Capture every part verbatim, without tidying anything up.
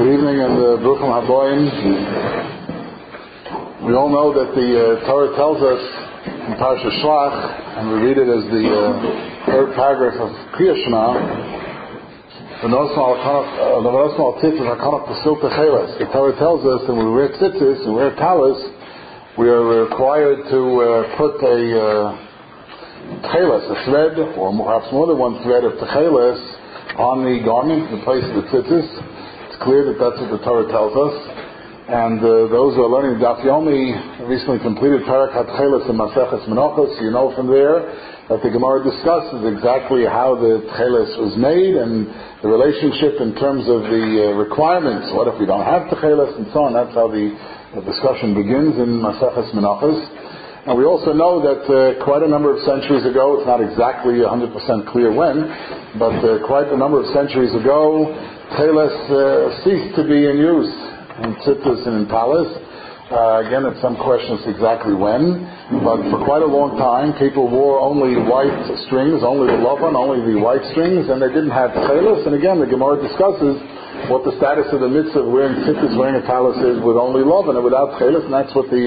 Good evening and uh, Bruchim Haboim. We all know that the uh, Torah tells us in Parashat Shlach, and we read it as the uh, third paragraph of Kriyas Shema, the Torah tells us that when we wear tzitzis and wear talis, we are required to uh, put a uh, tcheles, a thread, or perhaps more than one thread of tcheles on the garment in place of the tzitzis. Clear that that's what the Torah tells us, and uh, those who are learning Daf Yomi recently completed Parak HaTcheles and Maseches Menachos. You know from there that the Gemara discusses exactly how the Tcheles was made and the relationship in terms of the uh, requirements. What if we don't have Tcheles and so on? That's how the, the discussion begins in Maseches Menachos. And we also know that uh, quite a number of centuries ago, it's not exactly one hundred percent clear when, but uh, quite a number of centuries ago, Tcheles uh, ceased to be in use in tzitzis and in talis. Uh, again, it's some questions exactly when, but for quite a long time, people wore only white strings, only the lavan, only the white strings, and they didn't have tcheles. And again, the Gemara discusses what the status of the mitzvah of wearing tzitzis, wearing a talis is with only lavan and without tcheles, and that's what the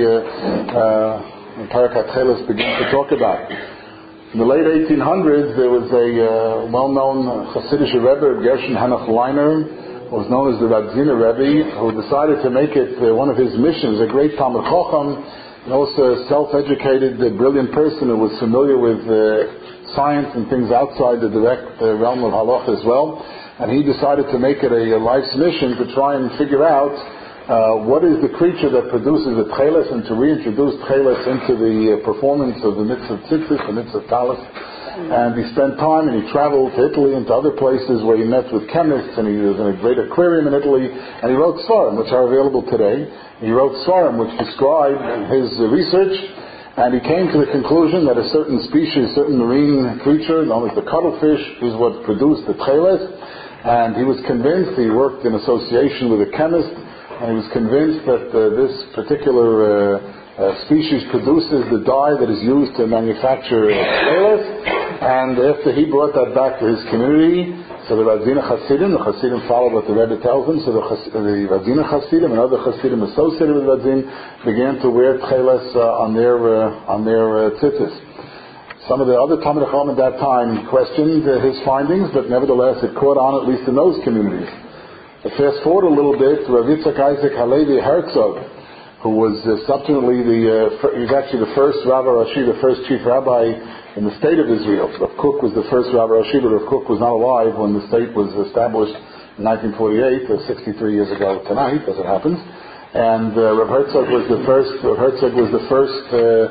uh, uh, Parak HaTcheles begins to talk about. In the late eighteen hundreds, there was a uh, well-known Hasidic Rebbe, Gershon Hanoch Leiner, who was known as the Radziner Rebbe, who decided to make it uh, one of his missions, a great Talmud Chacham, and also a self-educated, uh, brilliant person who was familiar with uh, science and things outside the direct uh, realm of Halach as well. And he decided to make it a, a life's mission to try and figure out Uh, what is the creature that produces the tcheles, and to reintroduce tcheles into the uh, performance of the mitzvah tzitzis, the mitzvah talis. And he spent time, and he traveled to Italy and to other places where he met with chemists, and he was in a great aquarium in Italy, and he wrote Svarim, which are available today. He wrote Svarim, which described his uh, research, and he came to the conclusion that a certain species, certain marine creature, known as the cuttlefish, is what produced the tcheles. And he was convinced, he worked in association with a chemist, and he was convinced that uh, this particular uh, uh, species produces the dye that is used to manufacture tcheles. And after he brought that back to his community, so the Radziner Hasidim, the Hasidim followed what the Rebbe tells them, so the, the Radziner Hasidim and other Hasidim associated with Radzin began to wear tcheles uh, on their uh, on their uh, tzitzis. Some of the other Talmud Chacham at that time questioned uh, his findings, but nevertheless it caught on, at least in those communities. But fast forward a little bit to Rav Yitzchak Isaac Halevi Herzog, who was uh, subsequently the, uh, fir- he was actually the first Rabbi Rashi, the first chief rabbi in the state of Israel. Rav Kook was the first Rabbi Rashi, but Rav Kook was not alive when the state was established in nineteen forty-eight, uh, sixty-three years ago tonight, as it happens. And uh, Rav Herzog was the first, Rav Herzog was the first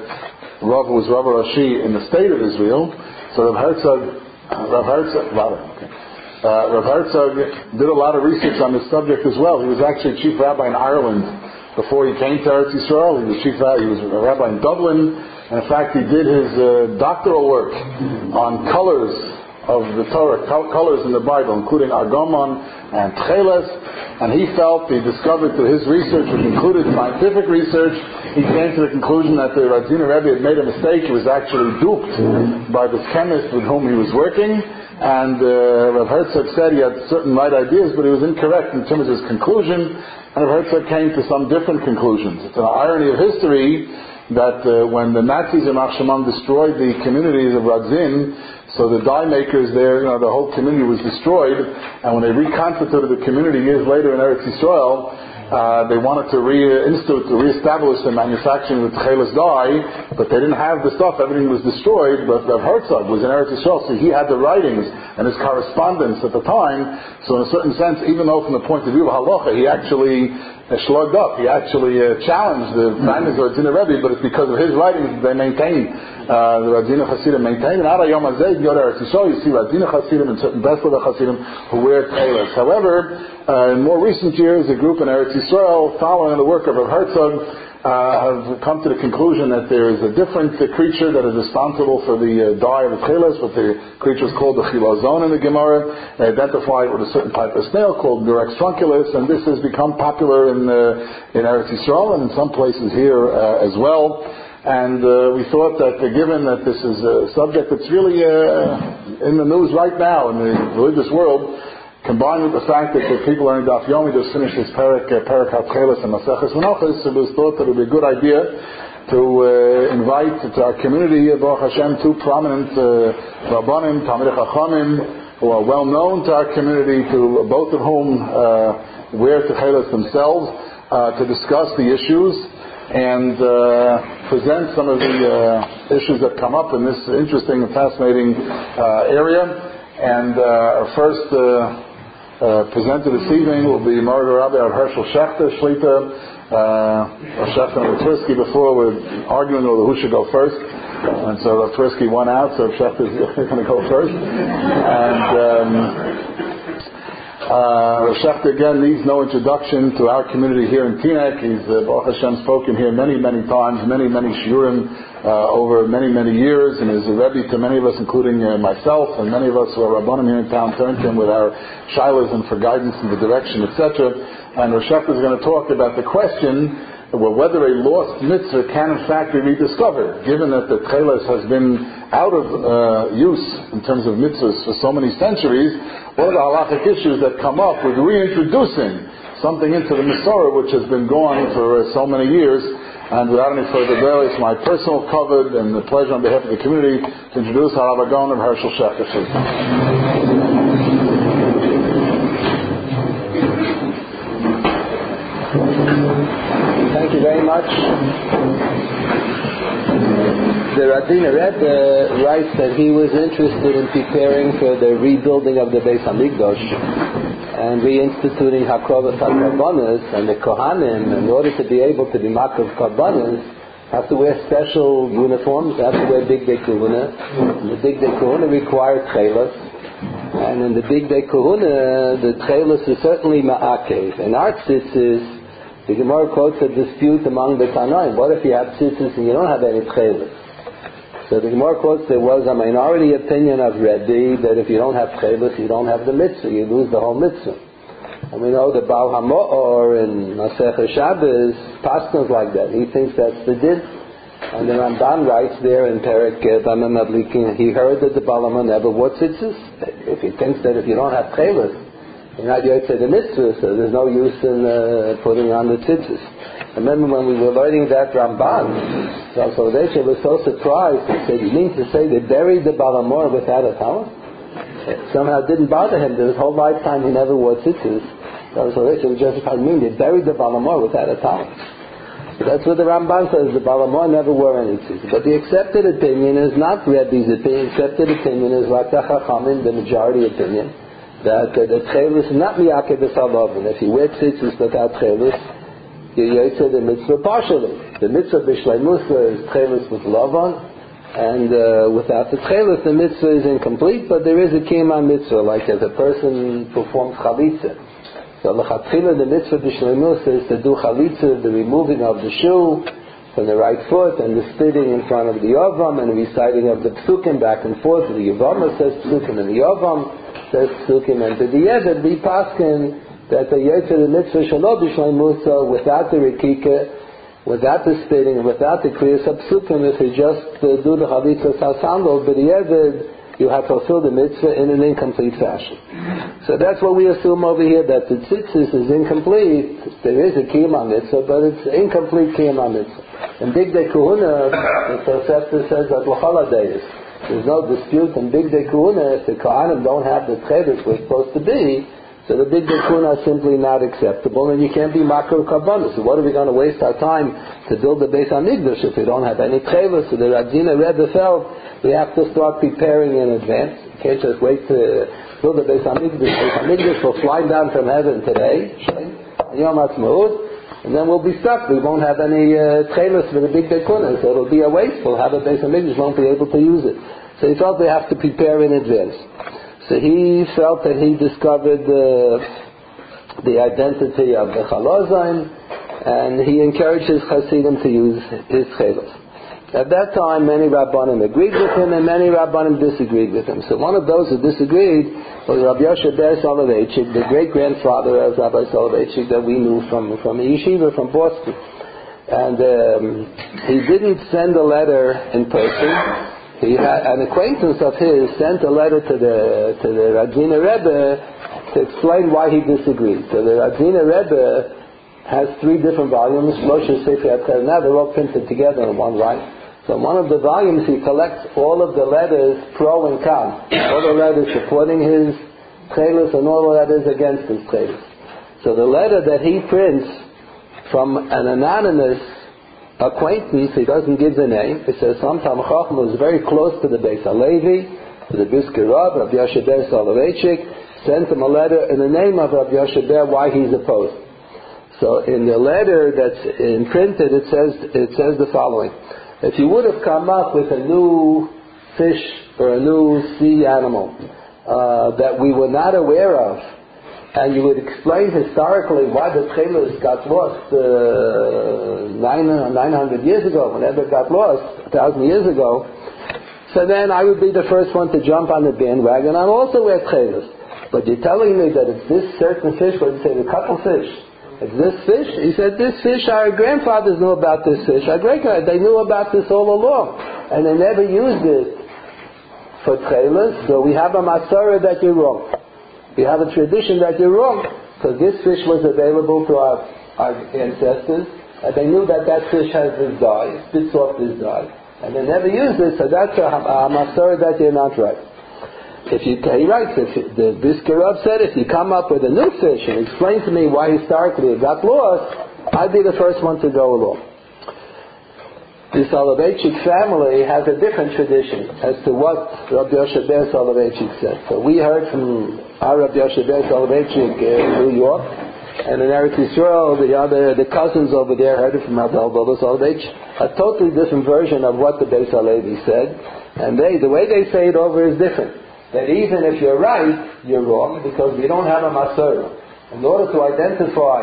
uh, Rav who was Rabbi Rashi in the state of Israel. So Rav Herzog, uh, Rav Herzog, Rav, okay. Uh, Rav Herzog did a lot of research on this subject as well. He was actually chief rabbi in Ireland before he came to Eretz Yisrael. He was chief rabbi, he was a rabbi in Dublin, and in fact he did his uh, doctoral work on colors of the Torah, col- colors in the Bible, including Argomon and Tcheles, and he felt, he discovered through his research, which included scientific research, he came to the conclusion that the Radziner Rebbe had made a mistake. He was actually duped by this chemist with whom he was working. And uh, Rav Herzog said he had certain right ideas, but he was incorrect in terms of his conclusion. And Rav Herzog came to some different conclusions. It's an irony of history that uh, when the Nazis in Machshamam destroyed the communities of Radzin, so the dye makers there, you know, the whole community was destroyed. And when they reconstituted the community years later in Eretz Yisrael, Uh, they wanted to reinstitute, to reestablish the manufacturing of tcheles dye, but they didn't have the stuff. Everything was destroyed. But Rav Herzog was in Eretz Yisrael, so he had the writings and his correspondence at the time. So in a certain sense, even though from the point of view of halacha, he actually uh, slugged up. He actually uh, challenged the findings of Radziner Rebbe, but it's because of his writings that they maintained. Uh, the Radziner Hasidim maintained. And Ad Hayom Hazeh, you go to Eretz Yisrael, you see Radziner Hasidim and certain Breslov Hasidim who wear tcheles. However, uh, in more recent years, a group in Eretz Yisrael, following the work of Rav Herzog, uh, have come to the conclusion that there is a different uh, creature that is responsible for the uh, dye of the tcheles, what the creature is called the chilazon in the Gemara. They identify it with a certain type of snail called Murex trunculus, and this has become popular in uh, in Eretz Yisrael and in some places here uh, as well. And uh, we thought that uh, given that this is a subject that's really uh, in the news right now in the religious world, combined with the fact that the people learning Daf Yomi just finished this Perek, uh, Perek HaTcheles and Maseches Menachos, it was thought that it would be a good idea to uh, invite to our community, Baruch Hashem, two prominent uh, Rabbanim, Talmidei Chachamim, who are well known to our community, to both of whom uh, wear Techeles themselves, uh, to discuss the issues and uh, present some of the uh, issues that come up in this interesting and fascinating uh, area. And uh, our first uh, uh, presenter this evening will be Marga Rabbi Hershel Schachter, Shlita. Uh, Schachter and Tversky before were arguing over who should go first, and so Tversky won out, so Schachter's going to go first. And um, uh, Schachter again needs no introduction to our community here in Teaneck. He's uh, Baruch Hashem spoken here many, many times, many, many shiurim uh, over many, many years, and is a rebbe to many of us, including uh, myself, and many of us who are rabbanim here in town turn to him with our shilas and for guidance in the direction, et cetera. And Rosh Hashanah is going to talk about the question well, whether a lost mitzvah can in fact be rediscovered, given that the Techeles has been out of uh, use in terms of mitzvahs for so many centuries. What are the halachic issues that come up with reintroducing something into the Masorah which has been gone for uh, so many years? And without any further delay, it's my personal covet and the pleasure on behalf of the community to introduce Harav Agon of Hershel Schachter. Thank you very much. The Radina Rebbe writes that he was interested in preparing for the rebuilding of the Beis Hamikdash and reinstituting Hakrovas HaKarbanos, and the Kohanim, in order to be able to be Makov Karbanos, have to wear special uniforms, they have to wear Big Day Kahuna. And the Big Day Kahuna required Tchelos, and in the Big Day Kahuna, the Tchelos is certainly Ma'akev. And our tzitzis, the Gemara quotes a dispute among the Tanaim. What if you have tzitzis and you don't have any tcheles? So the Gemara quotes there was a minority opinion of Rebbe that if you don't have tcheles, you don't have the mitzvah, you lose the whole mitzvah. And we know the Baal HaMo'or in Masechet Shabbos paskins like that. He thinks that's the din. And the Ramban writes there in Perek Damim Adlikin, he heard that the Baal HaMo'or never wore tzitzis. If he thinks that if you don't have tcheles, you're not yet to the mitzvah, so there's no use in uh, putting on the tzitzis. Remember when we were learning that Ramban, Rav Soloveitchik was so surprised. He said, "You mean to say they buried the Baal HaMo'or without a towel?" It somehow didn't bother him. His whole lifetime he never wore tzitzis. Rav Soloveitchik was just, I mean, they buried the Baal HaMo'or without a towel. So that's what the Ramban says. The Baal HaMo'or never wore any tzitzis. But the accepted opinion is not Rebbe's opinion. Accepted opinion is like the Chachamim, the majority opinion, that uh, the tchelis is not miyakev b'salavin. If you wear tzitzis without tchelis, you yotze the mitzvah partially. The mitzvah b'shleimusa is tchelis with lavan, and uh, without the tchelis, the mitzvah is incomplete. But there is a kiyama mitzvah, like as a person performs chalitza. So l'chatchila the mitzvah b'shleimusa is to do chalitza, the removing of the shoe from the right foot, and the spitting in front of the yavam, and the reciting of the psukim back and forth. The yavam says psukim and the yavam says psukim, and to the Yeved we paskin that the Yetzer the mitzvah shalo b'shlei musa without the rikika, without the spitting, and without the kriyas of psukim, if you just uh, do the chalitza sasandal, but the Yeved you have to fulfill the mitzvah in an incomplete fashion. So that's what we assume over here, that the tzitzis is incomplete. There is a kiyama mitzvah, but it's incomplete kiyama mitzvah. In Big Day Kahuna, the Tosefta says that l'chol hadayis. There's no dispute in Big Day Kahuna if the Kohanim don't have the tcheles we're supposed to be, so the Big Day Kahuna is simply not acceptable, and you can't be makor karbanos. So what are we going to waste our time to build the Beis Hamikdash if we don't have any tcheles? So the Radina Rebbe felt we have to start preparing in advance. You can't just wait to build the Beis Hamikdash. Beis Hamikdash will fly down from heaven today, Yom Ha'atzmaut, and then we'll be stuck. We won't have any uh, tcheles for the Big Day Kahuna, so it'll be a waste. We'll have a Beis Hamikdash, won't be able to use it. So he felt they have to prepare in advance. So he felt that he discovered uh, the identity of the Chalazain, and he encouraged his Hasidim to use his Chelos. At that time, many Rabbanim agreed with him, and many Rabbanim disagreed with him. So one of those who disagreed was Rabbi Yoshe Ber Soloveitchik, the great-grandfather of Rabbi Soloveitchik that we knew from, from a yeshiva from Boston. And um, he didn't send a letter in person. He had, an acquaintance of his sent a letter to the to the Radina Rebbe to explain why he disagreed. So the Radziner Rebbe has three different volumes. Moshe Sefer HaTorah, they're all printed together in one volume. So in one of the volumes he collects all of the letters pro and con, all the letters supporting his Tchelis and all the letters against his Tchelis. So the letter that he prints from an anonymous acquaintance, he doesn't give the name. It says some Talmid Chacham was very close to the Beis HaLevi, to the Brisker Rav, Rabbi Yoshe Ber Soloveitchik, sent him a letter in the name of Rabbi Yoshe Ber why he's opposed. So in the letter that's imprinted, it says it says the following: if you would have come up with a new fish or a new sea animal uh, that we were not aware of, and you would explain historically why the Tchelis got lost uh, nine hundred years ago, whenever it got lost, a thousand years ago, so then I would be the first one to jump on the bandwagon. I also wear Tchelis. But you're telling me that it's this certain fish, what did you say, the couple fish? It's this fish? He said, this fish, our grandfathers knew about this fish. Our great-grandfathers, they knew about this all along. And they never used it for Tchelis, so we have a Masorah that you're wrong. We have a tradition that you're wrong, because this fish was available to our, our ancestors, and they knew that that fish has this dye, it spits off this dye. And they never used it, so that's a, a Masorah that you're not right. If you, he writes, if the Brisker Rav said, if you come up with a new fish and explain to me why historically it got lost, I'd be the first one to go along. The Soloveitchik family has a different tradition as to what Rabbi Yoshe Ber Soloveitchik said. So we heard from our Rabbi Yoshe Ber Soloveitchik in New York, and in Eretz Yisrael, the other, the cousins over there heard it from Rabbi Elbodo Soloveitchik, a totally different version of what the Beis HaLevi said, and they, the way they say it over is different. That even if you're right, you're wrong, because we don't have a Masorah. In order to identify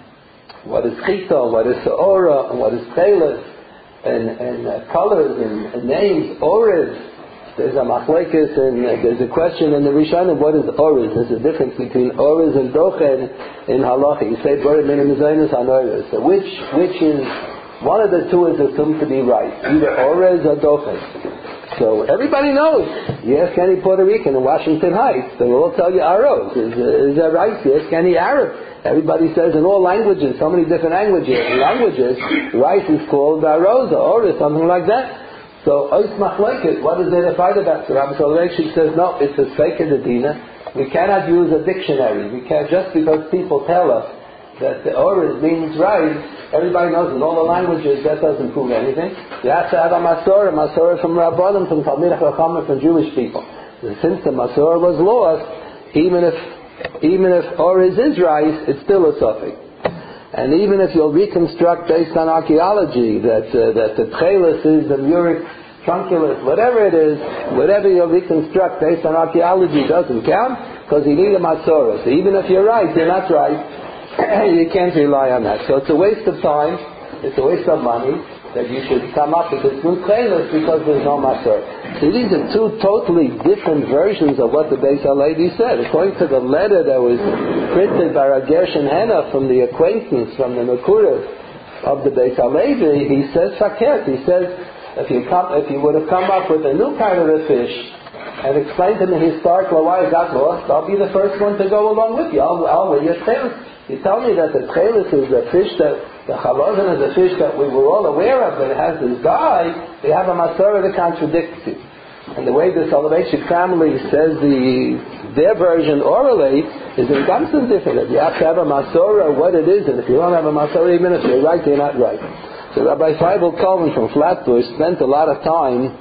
what is Chita, what is Se'ora, and what is Tchelis, and, and uh, colors and, and names, Oriz, there's a machlekes, and uh, there's a question in the Rishonim, what is Oriz? There's a difference between Oriz and Dochen in Halacha. You say, Bore Minim Zaynus on Oriz. So which, which is, one of the two is assumed to be right, either Oriz or Dochen. So everybody knows. You ask any Puerto Rican in Washington Heights, they will all tell you arroz. Is, is that right? You ask any Arab. Everybody says in all languages, so many different languages, languages rice is called arroz or something like that. So ois machlekes, what is there to fight about? So Rabbi Soloveitchik says, no, it's a sacred adina. We cannot use a dictionary. We can't, just because people tell us that the oriz means rice, everybody knows in all the languages that doesn't prove anything. You have to have a Masorah, Masorah from Rabbanim, from Talmid Chachamim, from Jewish people. And since the Masorah was lost, even if even if oriz is rice, it's still a suffix. And even if you'll reconstruct based on archaeology that uh, that the Tchelis is the Murik trunculus, whatever it is, whatever you'll reconstruct based on archaeology doesn't count, because you need a Masorah. So even if you're right, you're not right. You can't rely on that. So it's a waste of time, it's a waste of money that you should come up with this new Tchelis because there's no Masorah. So these are two totally different versions of what the Beis HaLevi said. According to the letter that was printed by Rav Gershon Henna from the acquaintance, from the Mekurev of the Beis HaLevi, he says Faket. He says, if you, come, if you would have come up with a new kind of a fish and explained to me historically why it got lost, I'll be the first one to go along with you. I'll, I'll wear your Tchelis. You tell me that the Tchelis is a fish that, the Chalozin is a fish that we were all aware of, that it has this dye, they have a Masorah that contradicts it. And the way the Soloveitchik family says the, their version orally is in constant different. You have to have a Masorah, what it is, and if you don't have a Masorah, even if you're right, you're not right. So Rabbi Feibel Coleman from Flatbush spent a lot of time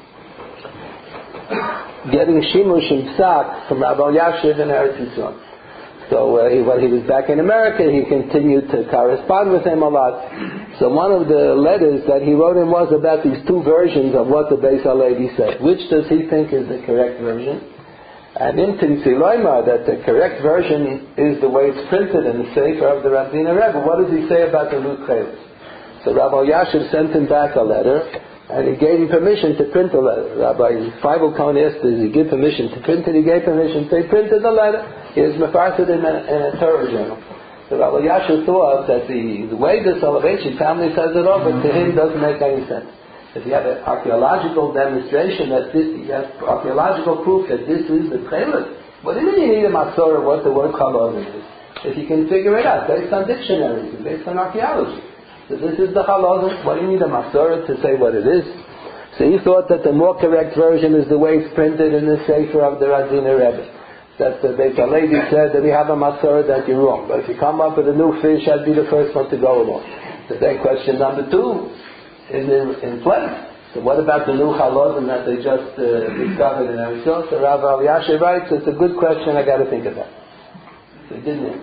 getting Shimush and Psak from Rabbi Yashiv in Eretz Yisrael. So uh, he, when he was back in America, he continued to correspond with him a lot. So one of the letters that he wrote him was about these two versions of what the Beis HaLevi said. Which does he think is the correct version? And in Timtzi Loimar, that the correct version is the way it's printed in the Sefer of the Radziner Rebbe. What does he say about the new Tchelis? So Rabbi Yashiv sent him back a letter, and he gave him permission to print the letter. Rabbi Feibel Cohen asked, does he give permission to print it? He gave permission, so he printed the letter. He was mefarted in a, in a Torah journal. So Rabbi Yashiv thought that the, the way the Soloveitchik family says it over, to him doesn't make any sense. If you have an archaeological demonstration that this, you have archaeological proof that this is the Tchelis, What do you mean you need a Masorah, what the word Chalazon is? If you can figure it out, based on dictionaries and based on archaeology. So this is the Chalazon. What do you need a Masorah to say what it is? So he thought that the more correct version is the way it's printed in the Sefer of the Radina Rebbe. That the Beit HaLevi said that we have a Masorah, that you're wrong. But if you come up with a new fish, I'd be the first one to go along. So then question number two is in, in place. So what about the new Chalazon that they just uh, discovered in Eretz? So Rav Elyashiv writes, it's a good question, I got to think about. So he didn't.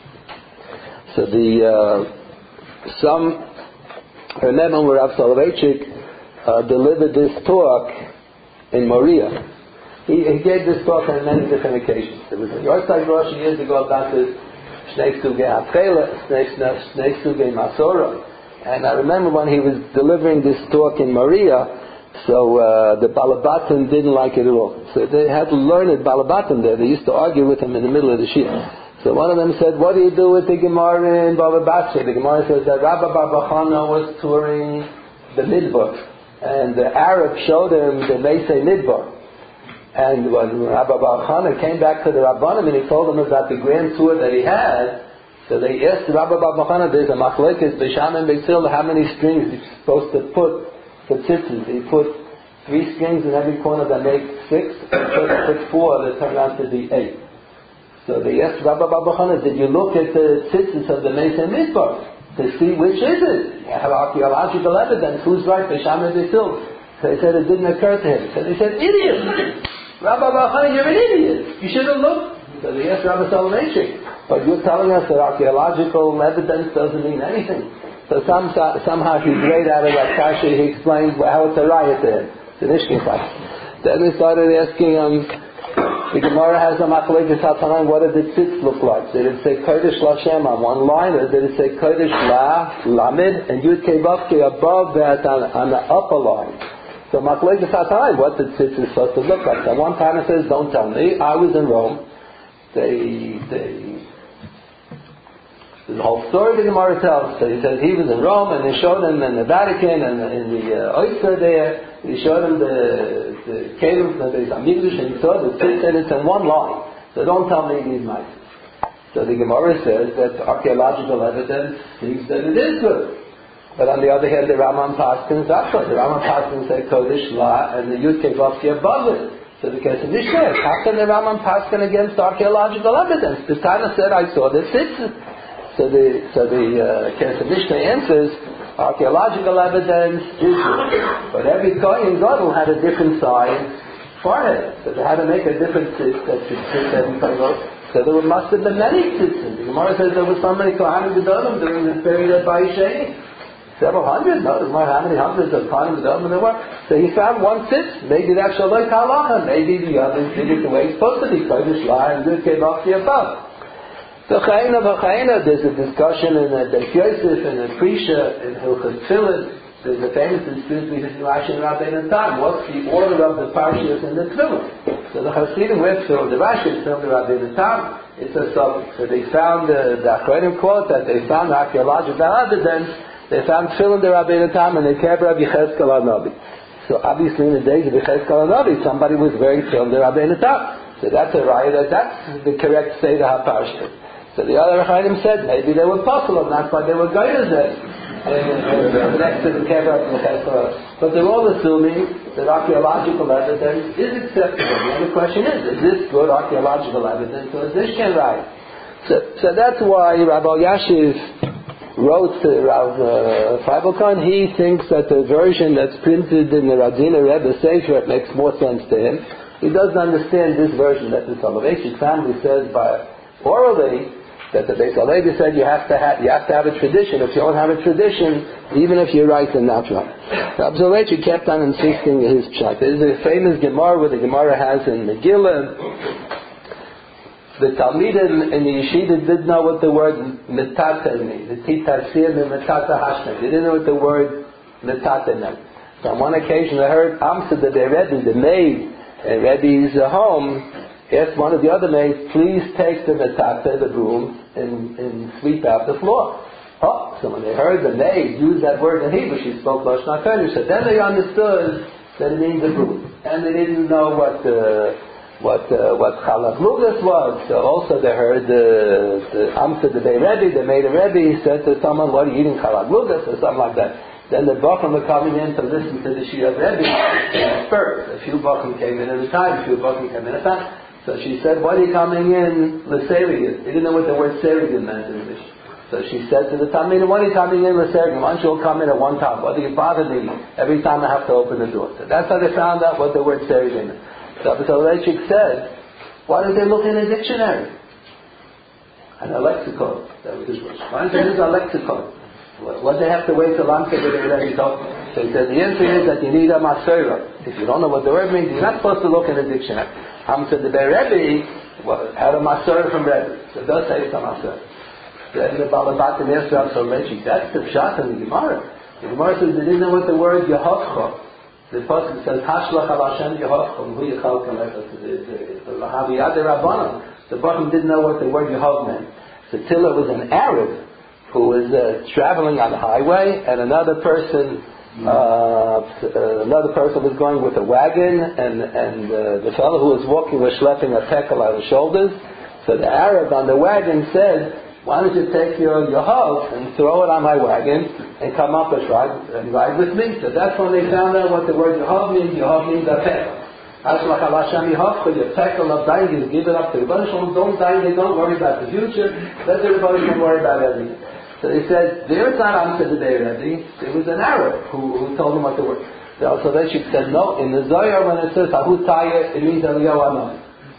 So the uh, some I remember when Rav Soloveitchik uh, delivered this talk in Moria. He, he gave this talk on many different occasions. There was a Yortzeit Rosh years ago about the Shnei Sugei Hatchela, Shnei Sugei Masorah. And I remember when he was delivering this talk in Moria, so uh, the Balabatan didn't like it at all. So they had to learn it, Balabatan there. They used to argue with him in the middle of the shir. So one of them said, what do you do with the Gemara in Bava Basra? The Gemara says that Rabbi Bar Bachana was touring the Midbar, and the Arab showed him the Meisei Midbar. And when Rabbi Bar Bachana came back to the Rabbanim and he told them about the grand tour that he had, so they asked Rabbi Bar Bachana, there's a machlekes, Beisham and Beisil, how many strings you're supposed to put for tzitzis? He put three strings in every corner that make six, and put four that turn out to be eight. So they asked Rabbi Bar Bachana, did you look at the tzitzis of the Meisei Midbar to see which is it? You have archaeological evidence, who's right, Beisham and Beisil? So he said it didn't occur to him. So they said, idiot! Rabbi Bar Bachana, you're an idiot! You should have looked. So they asked Rabbi Soloveitchik, but you're telling us that archaeological evidence doesn't mean anything. So some, somehow he grayed out of that kasha. He explained how it's a riot there. It's an Ishkin kasha. Then they started asking him, um, the Gemara has a machlekes hatanan, what did the tzitz look like? Did it say Kodesh Lashem on one line, or did it say Kodesh La, Lamed, and Yud Kei Vav Kei above that on, on the upper line? So machlekes hatanan, what the tzitz is supposed to look like? So one time it says, don't tell me, I was in Rome. They, they, the whole story the Gemara tells. So he says he was in Rome, and they showed him in the Vatican and in the uh, oyster there. They showed him the the Caliph, the Beis Hamikdash, and he saw the six, and it's in one line. So don't tell me these mice. So the Gemara says that archaeological evidence seems that it is good. But on the other hand, the Rambam Paskins Zakha. The Rambam Paskins say Kodesh La, and the Yud Kei Vav Kei above it. So the Kesef Mishnah, how can the Rambam Paskin against archaeological evidence? The Tana said, I saw the tzitzis. So the so the uh, Kesef Mishnah answers, archaeological evidence is good. But every Kohen Gadol had a different size forehead. So they had to make a different tzitz that should fit every Kohen Gadol. So there must have been many tzitzis. The Gemara says there were so many Kohanim Gedolim during this period of Bayisheni. Several hundred, no, there's not how many hundreds of Kohanim Gedolim there were. So he found one tzitz. Maybe that's Shaloi Halacha. Maybe the others did it the way it's supposed to be. Kodesh La and Yud Kei Vav Kei above. So Chayina v'Chayina, there's a discussion in the Beis Yosef and the Prisha in Hilchos Tefillin. There's a famous dispute between Rashi and Rabbeinu Tam. What's the order of the parshas in the Tefillin? So the Hasidim went to the Rashi and the Rabbeinu Tam. It's a subject. So they found uh, the Achronim quote that they found archaeological evidence. They found Tefillin the Rabbeinu Tam and they kept Rabbi Yechezkel HaNavi. So obviously in the days of Yechezkel HaNavi, somebody was wearing Tefillin the Rabbeinu Tam. So that's a riot, that that's the correct state of HaParsha. So the other Chaim said maybe they were possible, and that's why they were guided there. Next to the Kever of Yechezkel. But they're all assuming that archaeological evidence is acceptable. The other question is, is this good archaeological evidence or is this Shem right? So, so that's why Rabbi Elyashiv wrote to Rav uh, Feivelkan. He thinks that the version that's printed in the Radina Rebbe Sefer makes more sense to him. He doesn't understand this version that the Soloveitchik family says by orally, that the Beis HaLevi said you have to have you have to have a tradition. If you don't have a tradition, even if you're right, then not right. Rav Soloveitchik kept on insisting his pshat. There's a famous Gemara where the Gemara has in Megillah. The Talmidim in the Yeshiva didn't know what the word metata means. The titasir and metata hashna. They didn't know what the word metata meant. So on one occasion I heard Amsa, that the Rebbe, the maid in Rebbe's home, asked one of the other maids, please take the metata, the broom, and, and sweep out the floor. Oh, so when they heard the maid use that word in Hebrew, she spoke Lashon HaKodesh. So then they understood that it means a broom. And they didn't know what the what uh, what Chalak Lugas was. So also they heard the the Amsa the Bey Rebbe, they made a Rebbe, he said to someone, what are you eating, Chalak Lugas, or something like that. Then the Bachim were coming in to listen to the Shir of Rebbe in spurts. A few Bachim came in at a time, a few Bachim came in at a time. So she said, why are you coming in L'Serigin? They didn't know what the word Serigin meant in English. So she said to the Talmud, why are you coming in L'Serigin? Why don't you all come in at one time? Why do you bother me every time I have to open the door? So that's how they found out what the word Serigin is. So Rabbi Soloveitchik said, why don't they look in a dictionary? And a lexicon. That was his word. Why don't they use a lexicon? What they have to wait till I'm saying they're already talking? So he said, the answer is that you need a Masorah. If you don't know what the word means, you're not supposed to look in a dictionary. I'm said the Rebbe had a Masorah from Rebbe. So it does say it's a Masorah. Then the Balabatim asked Rabbi Soloveitchik, that's the Pshat in the Gemara. The Gemara says they didn't know what the word Yehovcha. The Pasuk says, Hashlach al Hashem Yehovcha, Hu Yechal Kalechas. The Lahaviyad Rabbanan. The Bachim didn't know what the word Yehov meant. So Tilla was an Arab who was uh, traveling on the highway, and another person, uh, uh, another person was going with a wagon, and and uh, the fellow who was walking was schlepping a tekel on his shoulders. So the Arab on the wagon said, why don't you take your Yehov and throw it on my wagon and come up and ride, and ride with me? So that's when they found out what the word Yehov means. Yehov means a tekel. Hashlach al Hashem Yehovcha, your tekel of dying is give it up to the Rebbe Shalom. Don't die, don't worry about the future. Let the Rebbe Shalom worry about everything. So they said, there is not Amsa the Bey Rebbe, there was an Arab who, who told them what the word. The Soloveitchik said, no, in the Zohar when it says Ahu Taya, it means Eliyahu Anon.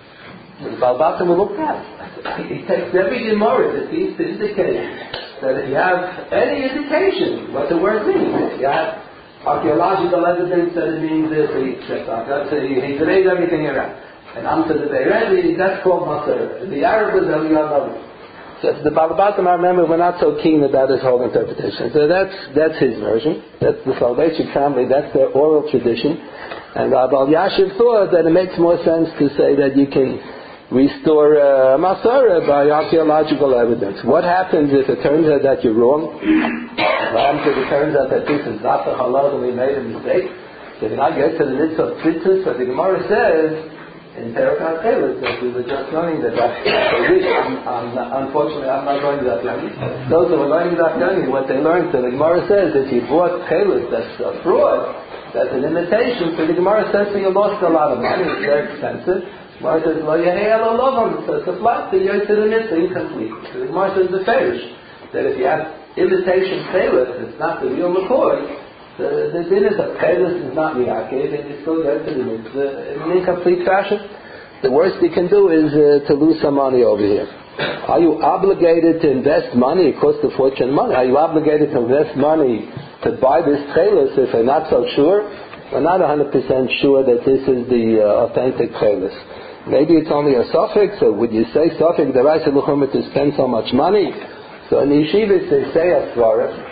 So the Baal Batim will look at it. He takes every Gemara that seems to indicate that if you have any indication what the word means, if you have archaeological evidence that it means this, he says, so he, he laid everything around. And Amsa the Bey Rebbe, that's called Masorah. The Arab was Eliyahu Anon. So the Balabatim, I remember, were not so keen about his whole interpretation. So that's that's his version. That's the Soloveitchik family. That's their oral tradition. And Rabbi Yashiv thought that it makes more sense to say that you can restore uh, Masorah by archaeological evidence. What happens if it turns out that you're wrong? What happens if it turns out that this is not the halal and we made a mistake? So then I get to the mitzvah of tzitzis, but the Gemara says in Perikah Tevis that we were just learning that I wish, I'm, I'm, unfortunately I'm not learning that learning. Those who were learning that learning, what they learned, so the Gemara says if you bought Tevis that's a fraud, that's an imitation, so the Gemara says so you lost a lot of money, it's very expensive. The Gemara says, Lo Yehei Elo Lovam, so it's a flat, the Yosef the Mitzvah, incomplete. So the Gemara says the Ferish, that if you have imitation Tevis, it's not the real McCoy, The, the din is that Chelis is not Miyakeh, and you still get to the mitzvah in an incomplete fashion. The worst you can do is uh, to lose some money over here. Are you obligated to invest money? It costs a fortune of money. Are you obligated to invest money to buy this Chelis if you're not so sure? We're not one hundred percent sure that this is the uh, authentic Chelis. Maybe it's only a suffix, or would you say suffix, the Raisa Luchumah to spend so much money? So in the yeshivas they say a svarah.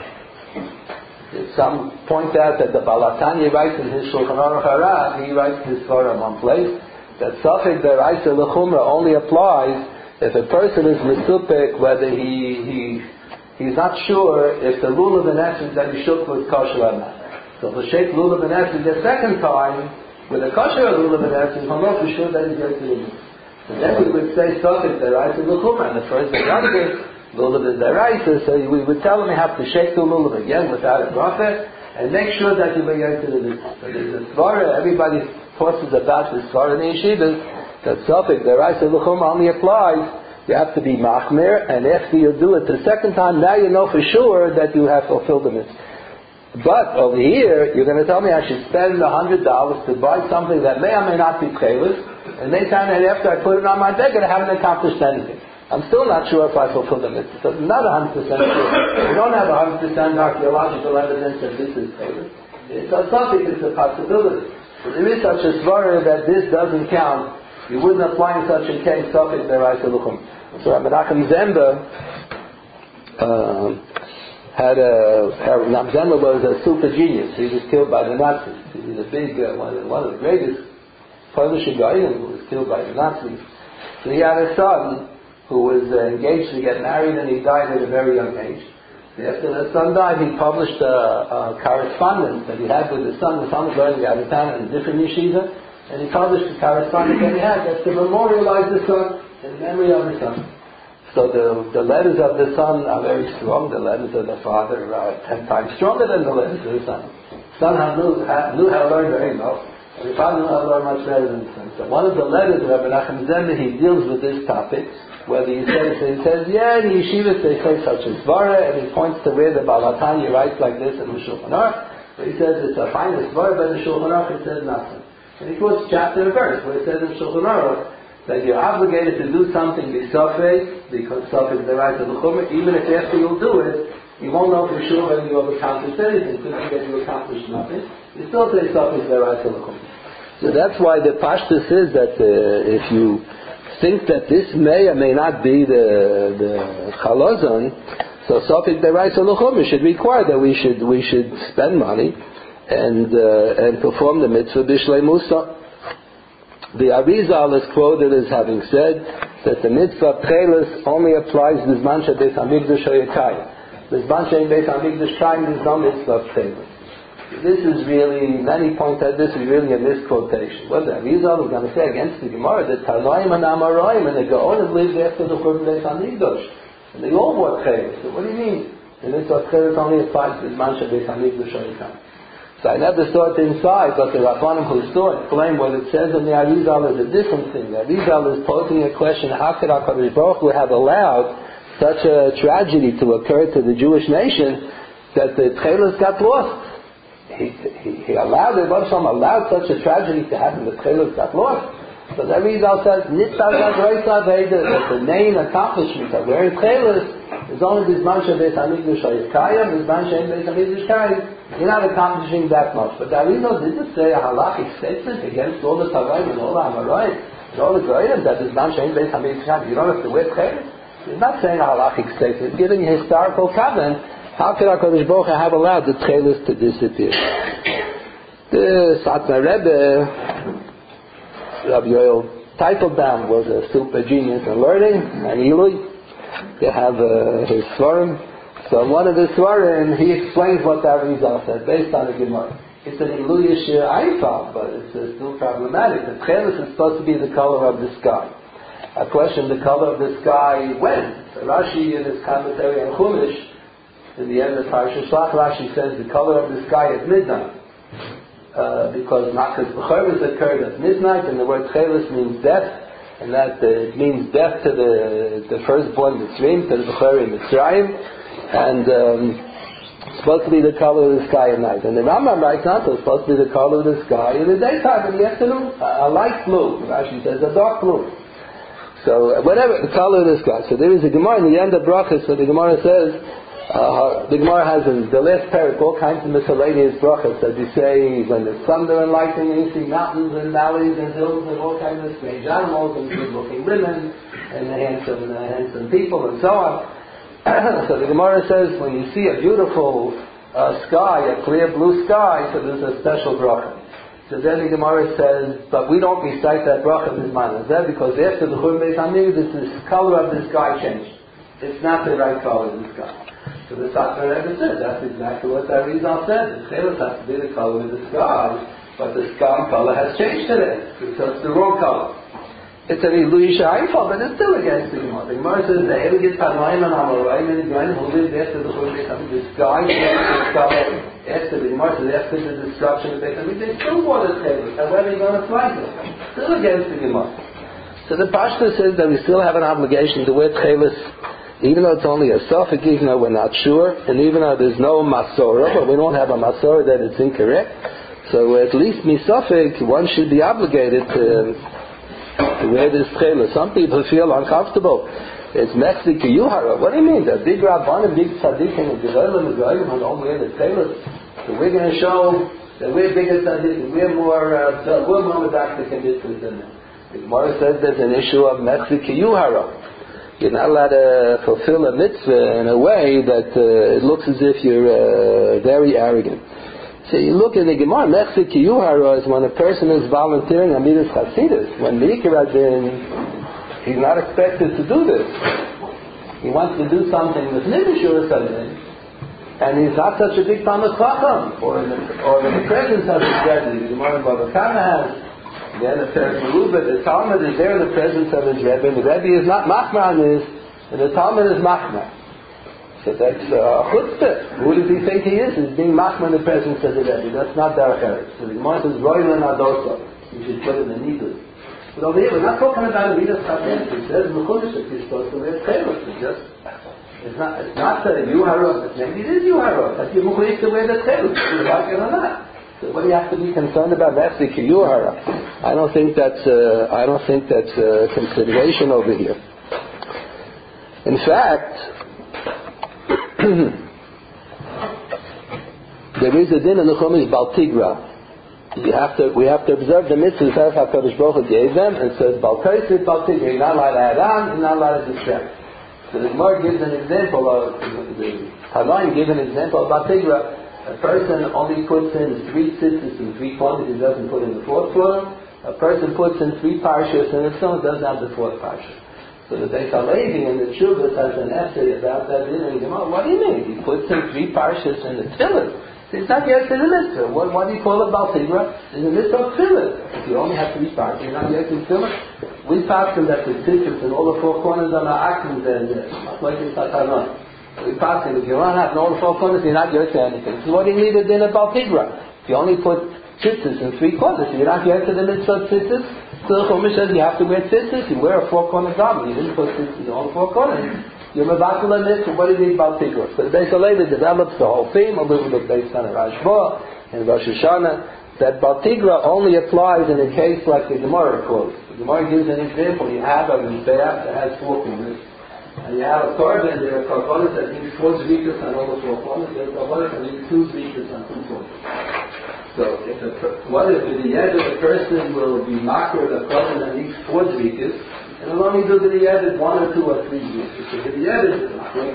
Some point out that the Balatanya writes in his Shulchan Aruch Harav, he writes his Svarah in one place, that Safek Deraisa L'Chumra only applies if a person is Mesupik, whether he, he he's not sure if the Lulav and Essence that he shook was kosher or not. So if he shake Lulav and Essence the second time, with a kosher Lulav and Essence, he'll know for sure that he's going to the Lulav. So then we would say Safek Deraisa L'Chumra, and the first and other Lulav is deraisa, so we would tell him you have to shake the lulav again without a bracha, and make sure that you bring it to the mitzvah. So there's a svara, everybody talks about the svara in the yeshivas, that Safek deraisa l'chum only applies, you have to be machmir, and after you do it the second time, now you know for sure that you have fulfilled the mitzvah. But over here, you're going to tell me I should spend a hundred dollars to buy something that may or may not be chelis, and they time that after I put it on my bed, I haven't accomplished anything. I'm still not sure if I fulfill the mitzvah. So I'm not one hundred percent sure. We don't have one hundred percent archaeological evidence that this is chelis. It's something, it's a possibility. But there is such a svara that this doesn't count. You wouldn't apply in such a case, Safek Deraisa L'Chum. So Menachem Zemba uh, had a, Menachem Zemba was a super genius. He was killed by the Nazis. He was a big, uh, one, of, one of the greatest Polish guys who was killed by the Nazis. So he had a son who was uh, engaged to get married, and he died at a very young age. After the son died, he published a, a correspondence that he had with the son. The son was learning out of town in a different yeshiva. and he published the correspondence that he had. That's to memorialize the son in memory of the son. So the, the letters of the son are very strong. The letters of the father are ten times stronger than the letters of the son. The son knew, knew how to learn very well, and the father knew how to learn much better than the son. So one of the letters of Rabbi Menachem Zender, he deals with this topic. Whether he says, he says, yeah, in the yeshivas they say such as svara, and he points to where the Baal HaTanya writes like this in the Shulchan Aruch. But he says it's a fine svara, but in the Shulchan Aruch it says nothing. And he quotes chapter and verse where it says in Shulchan Aruch that you're obligated to do something b'sofek, because sofek is the right of the chumrah. Even if after you'll do it, you won't know for sure whether you have accomplished anything. Could be that you accomplished nothing. You still say sofek is the right of the chumrah. So that's why the pashtus is that uh, if you think that this may or may not be the the chalazon, so sofek the right of the chumrah should require that we should we should spend money and uh, and perform the mitzvah b'shlei musa. The Arizal is quoted as having said that the mitzvah Tchelis only applies to Bizman Beis Hamikdash Hayakayim. Bizman Beis Hamikdash Kayim is no mitzvah Tchelis. This is really, many point out this is really a misquotation. Well, the Arizal is going to say against the Gemara that Tanoim and Amoraim and the Gaonim lived after the Churban Beis Hamikdash, and they all wore Tchelis. So what do you mean? The mitzvah Tchelis only applies to Bizman Beis Hamikdash Hayakayim. So I never saw it inside, but the Rabbanim who saw it claim what it says in the Arizal is a different thing. The Arizal is posing a question: how could HaKadosh Baruch Hu have allowed such a tragedy to occur to the Jewish nation that the Tchelis got lost? He, he, he allowed it, Baruch Hashem allowed such a tragedy to happen. The Tchelis got lost. So the Arizal says that the main accomplishment of wearing Tchelis is only Bizman Beis Hamikdash Hayakayim, Bizman Beis Hamikdash Kayim. You're not accomplishing that much. But the Arizal didn't say a halachic statement against all the Tavarim and all the Amoraim and all the Goyim that is Bizman Beis Hamikdash Kayim. You don't have to wear Tchelis. He's not saying a halachic statement. He's giving a historical comment. How could HaKadosh Baruch Hu have allowed the Tchelis to disappear? The Satmar Rebbe, Rabbi Yoel Teitelbaum, was a super genius in learning and Eloi. They have uh, his Svarim. So in one of the Svarim, he explains what the Arizal said based on the Gemara. It's an Eloi Shir Aifal, but it's uh, still problematic. The Tchelis is supposed to be the color of the sky. I question the color of the sky when? So Rashi in his commentary on Chumash, in the end of Parashat Shlach, Rashi says the color of the sky is midnight. Uh, because Makas B'choros occurred at midnight, and the word Tchelis means death, and that uh, it means death to the the firstborn Mitzrayim, to the B'chori Mitzrayim, and um, it's supposed to be the color of the sky at night. And the Rambam writes not so, it's supposed to be the color of the sky in the daytime, in the afternoon, a, a light blue. Rashi says a dark blue. So uh, whatever, the color of the sky. So there is a Gemara in the end of Brachas, where the Gemara says, Uh, the Gemara has in the last parak all kinds of miscellaneous brachas that you say when there's thunder and lightning, you see mountains and valleys and hills and all kinds of strange animals and good-looking women and handsome, uh, handsome people and so on. So the Gemara says when you see a beautiful uh, sky, a clear blue sky, so there's a special bracha. So then the Gemara says, but we don't recite that bracha in this manner, because after the Churban Beis Hamikdash, the color of the sky changed. It's not the right color of the sky. So the Satmar Rebbe said, that's exactly what the Arizal said. The Tchelis has to be the color of the sky, but the sky color has changed today, so it's the wrong color. It's an Eloi Sha'ifah, but it's still against the Gemara. The Gemara says, the Elegit Tanoim and Amoraim and Goyim who lived after the Churban Beis Hamikdash, the sky changed its color. After the Gemara says, after the destruction of the Beis Hamikdash, they still wore the Tchelis. And where are they going to fly them? Still against the Gemara. So the Pashta says that we still have an obligation to wear Tchelis, even though it's only a suffix, even though we're not sure, and even though there's no Masorah, but we don't have a Masorah that it's incorrect, so at least misafik, one should be obligated to, to wear this tchelis. Some people feel uncomfortable. It's Mexico Yuhara. What do you mean? The big Rabbanim, big Tzaddikim, and Gedolim, and Gedolim who don't wear the tchelis. So we're going to show that we're bigger Tzaddikim, we're more, uh, we're more medactic and mitzvahs than them. The Gemara says there's an issue of Mexico Yuhara. You're not allowed to fulfill a mitzvah in a way that uh, it looks as if you're uh, very arrogant. So you look at the Gemara, Mechzik Yuhara is when a person is volunteering Amidas Chasidus. When Mikra Adin, he's not expected to do this. He wants to do something with Nidishur Sadin, and he's not such a big Talmud Chacham, or in the, or in the presence of his tragedy. The Gemara Bava Kama has Again, the Peres Meruba, the Talmud is there in the presence of his Rebbe, and the Rebbe is not machmir on this, and the Talmud is machmir. So that's a uh, chutzpah. Who does he think he is? He's being machmir in the presence of the Rebbe. That's not Derech Eretz. So the Gemara says, Roilan Adosa. You should put it in the needle. But over here, we're not talking about a Midas Chadin. It says, Mechulish, if you're supposed to wear Tchelos. It's just, it's not, it's not that you harot, maybe it is you harot. But you're Mechulish to wear the Tchelos, you like it or not. So what do you have to be concerned about? That's the kiyuhara. I don't think that's uh, I don't think that's a consideration over here. In fact, there is a din in the Chumash Baltigra. You have to we have to observe the mitzvahs that HaKadosh Baruch Hu gave them, and it says Baltaisit Baltigra. You're not allowed to add on. You're not allowed to distract. So the Gemara gives an example of the Tanoim gives an example of Baltigra. A person only puts in three tzitzis and three corners, he doesn't put in the fourth corner. A person puts in three parshas and his son doesn't have the fourth parsha. So the Beis HaLevi in the Chuvas has an essay about that in the Gemara. What do you mean? He puts in three parshas in the Tefillin. It's not yet to the mitzvah. What, what do you call it Baltigra? It's a mitzvah of Tefillin. If you only have three parshas, you're not yet to Tefillin. We pass them that the tzitzis and all the four corners are not actions and like it's not Tanon. We pass him, if you run out in all the four corners, you're not yet to anything. So what do you need a din about Tigra? If you only put tzitzis in three corners, you're not yet to the mitzvah of tzitzis. So the Chumash says you have to wear tzitzis, you wear a four-corner garment. You didn't put tzitzis in all four corners. You're mevatel a mitzvah. What do you need about Tigra? So the Beis HaLevi develops the whole theme, a little bit based on a Rashba and Rosh Hashanah, that Baltigra only applies in a case like the Gemara quotes. The Gemara gives an example. You have a Mizbeach that has four corners. And you have a korban, there are korbanos that need four zrikas on all the four corners, there are korbanos that need two zrikas on two corners. So, if a, what if the yed of the person will be makar the korban that needs four zrikas, and will only do the yed one or two or three zrikas. If the yed is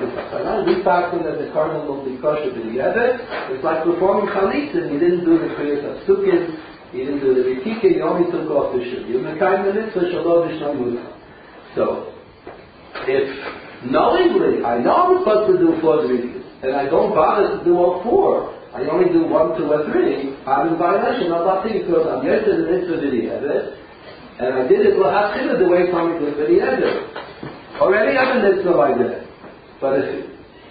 we fact that the korban will be kosher to the yed, it's like performing chalitza, you didn't do the kriyas of sukkah, you didn't do the ritika, you only took off the shul. You're mekayim the mitzvah, shalom v'shnam yudcha. So, if knowingly I know I'm supposed to do four zrikas, and I don't bother to do all four, I only do one, two, or three, I'm in violation of Baltigra because I'm yet to the mitzvah v'di'edet, and I did it l'hachila the way Tommy did v'di'edet. Already I'm a mitzvah like that. But if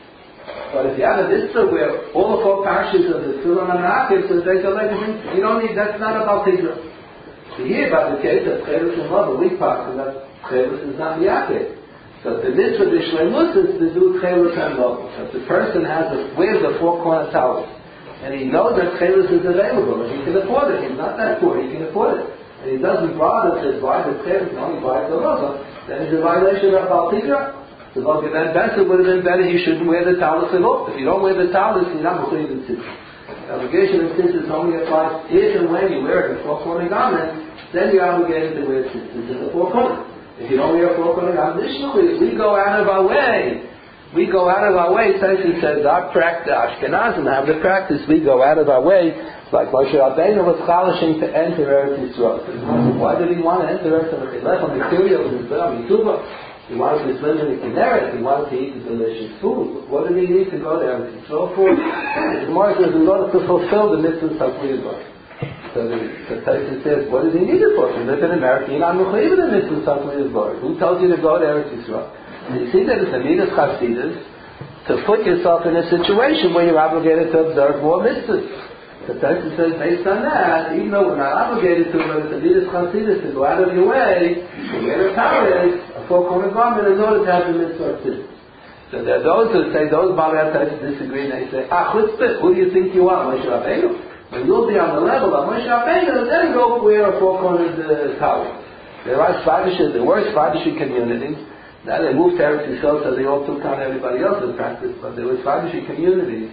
but if you have a mitzvah where all the four parshas of the Tefillin and Ma'akim, so they go like, you don't need, that's not a Baltigra. You hear about the case of Chelus and Love, a weak part, and that Chelus is not Miyakeh. So the mitzvah of Shleimus is to do Chelus and Love. If the person has a, wears a four-corner towel, and he knows that Chelus is available, and he can afford it, he's not that poor, he can afford it, and he doesn't bother to buy the Chelus, and only buy the Love, then it's a violation of Baltigra. So look, then better would have been better you shouldn't wear the talus at all. If you don't wear the talus, you're not going to sit. The obligation of tzitzis only applies if and when you wear a four-corner garment, then you're obligated to wear tzitzis in the four-corner. If you don't wear a four-corner garment, additionally, we go out of our way. We go out of our way. Tyson says our practice, Ashkenazim have the practice. We go out of our way, like Moshe Rabbeinu was chalishing to enter Eretz Yisrael. Why did he want to enter Eretz Yisrael? He left on the material of his Mitzvah. He wanted to swim in the Kinneret. He wanted to eat the delicious food. What did he need to go there? And so forth. The Gemara says in order to fulfill the mitzvahs of Kliyah. So the, the Tyson says, what does he need it for? You live in America, you're not mechayiv the mitzvahs of Kliyah. Who tells you to go to Eretz Yisrael? And you see that it's a midas chasidus to put yourself in a situation where you're obligated to observe more mitzvahs. The Tyson says, based on that, even though we're not obligated to, but it's a midas chasidus to go out of your way to wear a talis, a four-corner garment, in order to have the mitzvah too. So there are those who say, those Baalei Tyson disagree, and they say, ah, chutzpah, who do you think you are, Moshe Rabbeinu? When you'll be on the level of Moshe Rabbeinu, then go wear a four-cornered uh, talis. There are Sfadishes, there were Sfadish communities. Now they moved to Eretz Yisrael, so they all took on everybody else's practice, but there were Sfadish communities.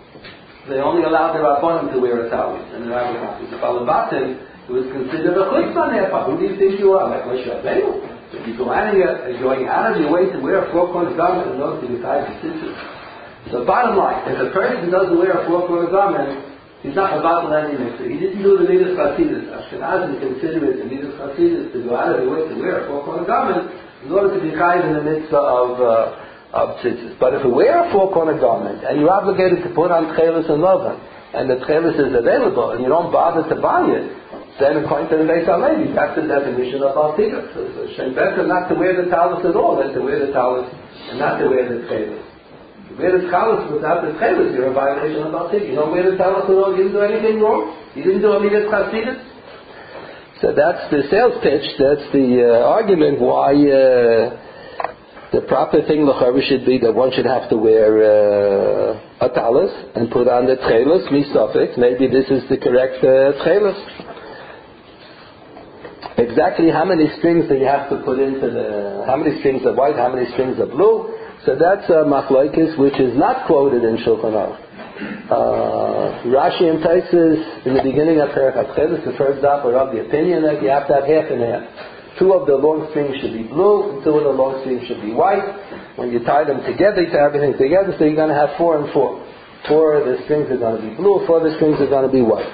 They only allowed the Rabbanim to wear a talis, and the Rabbanim. The Balabatim, it was considered a chutzpah ne'epa. Who do you think you are? Like Moshe Rabbeinu? If you go out of your, going out of your way to wear a four-corner garment in order to decide the tzitzis. So bottom line, if a person doesn't wear a four-corner garment, he's not about any mitzvah. He didn't do the midas chasidus. Ashkenazim consider it the midas chasidus to go out of your way to wear a four-corner garment in order to be chayiv in the mitzvah of uh, of tzitzis. But if you wear a four-corner garment and you're obligated to put on tchelis and lovan, and the tchelis is available and you don't bother to buy it, then according to the Beis HaLevi, that's the definition of Baal Tikkun. So it's better not to wear the talus at all than to wear the talus and not to wear the tchelis. You wear the talus without the tchelis, you're in violation of Baal Tikkun. You don't wear the talus at all, you didn't do anything wrong. You didn't do any Chasidus. So that's the sales pitch, that's the uh, argument why uh, the proper thing l'chari should be that one should have to wear uh, a talus and put on the tchelis, misafik. Maybe this is the correct uh, tchelis. Exactly how many strings do you have to put into the, how many strings of white, how many strings of blue? So that's a machlokes which is not quoted in Shulchan Aruch. Uh, Rashi and Taisus in the beginning of Perek HaTchelis, the first daf, are of the opinion that you have to have half and half. Two of the long strings should be blue, and two of the long strings should be white. When you tie them together, you tie everything together, so you're going to have four and four. Four of the strings are going to be blue, four of the strings are going to be white.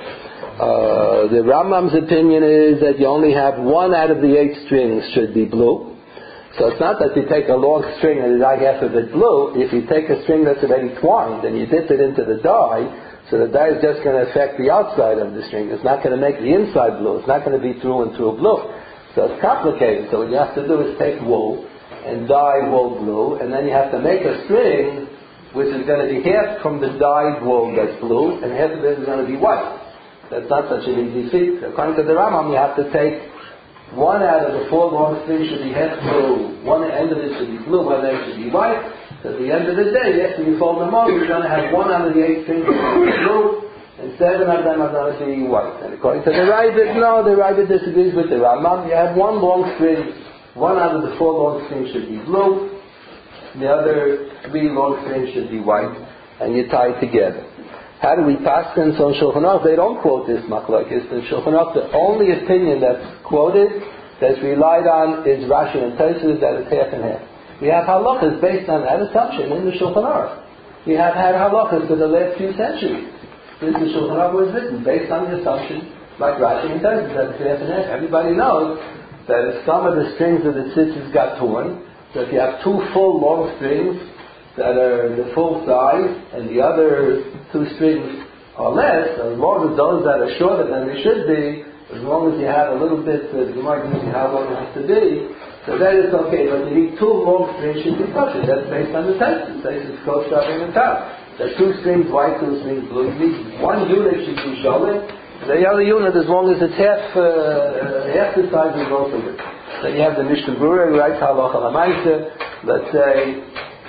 Uh, the Rambam's opinion is that you only have one out of the eight strings should be blue. So it's not that you take a long string and you dye half of it blue. If you take a string that's already twined and you dip it into the dye, so the dye is just going to affect the outside of the string. It's not going to make the inside blue. It's not going to be through and through blue. So it's complicated. So what you have to do is take wool and dye wool blue, and then you have to make a string which is going to be half from the dyed wool that's blue, and half of it is going to be white. That's not such an easy feat. According to the Rambam, you have to take one out of the four long strings should be half blue, one end of it should be blue, one end should be white. So at the end of the day, after you fold them over, you're going to have one out of the eight strings blue, and seven of them are going to be white. And according to the Ravid, no, the Ravid disagrees with the Rambam. You have one long string, one out of the four long strings should be blue, the other three long strings should be white, and you tie it together. How do we pass this on Shulchan Aruch? They don't quote this machlokes. In Shulchan Aruch, the only opinion that's quoted, that's relied on, is Rashi and Taisus, that it's half and half. We have halachas based on that assumption in the Shulchan Aruch. We have had halachas for the last few centuries. Since the Shulchan Aruch was written, based on the assumption, like Rashi and Taisus, that it's half and half. Everybody knows that if some of the strings of the tzitzis got torn, so if you have two full long strings that are the full size, and the other two strings are less, as long as those that are shorter than they should be, as long as you have a little bit, uh, you might know how long it has to be, so that is okay. But you need two long strings should be kosher. That's based on the text. The text is kosher in the top. There are two strings white, two strings blue. You need one unit should be sholet. The other unit, as long as it's half uh, half the size, is also good. Then you have the Mishnah Berurah, right? Halacha l'maisa. Let's say